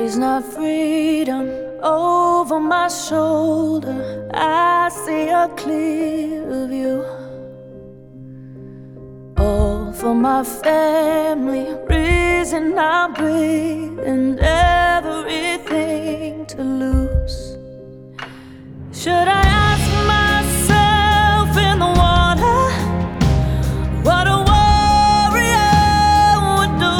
is not freedom over my shoulder. I see a clear view. All for my family, reason I breathe, and everything to lose. Should I ask myself in the water what a warrior would do?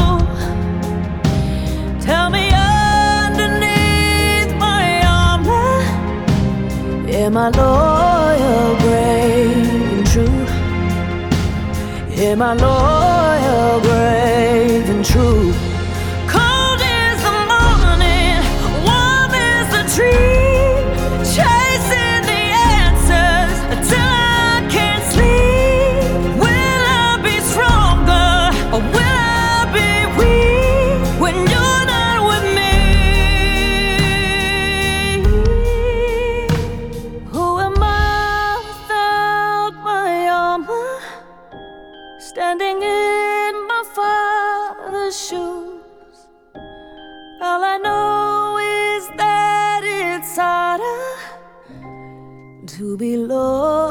Tell me underneath my armor, am I loyal, brave, and true? Am I loyal, brave, and true? Cold is the morning, warm is the dream, chasing the answers until I can't sleep. Will I be stronger or will I be weak when you're not with me? Who am I without my armor? Standing in my father's shoes, all I know is that it's harder to be loyal